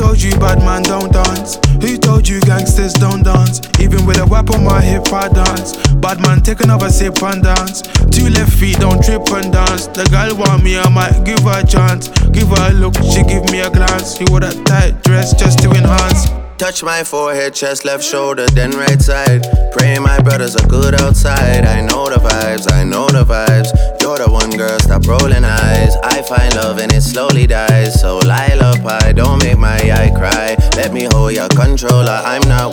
told you bad man don't dance? Who told you gangsters don't dance? Even with a whip on my hip I dance. Bad man take another sip and dance. 2 left feet don't trip and dance. The girl want me, I might give her a chance. Give her a look, she give me a glance. She wore that tight dress just to enhance. Touch my forehead, chest, left shoulder, then right side. Pray my brothers are good outside. I know the vibes, I know the vibes. You're the one girl, stop rolling eyes. I find love and it slowly dies. So lullaby, don't make my eye cry. Let me hold your controller, I'm not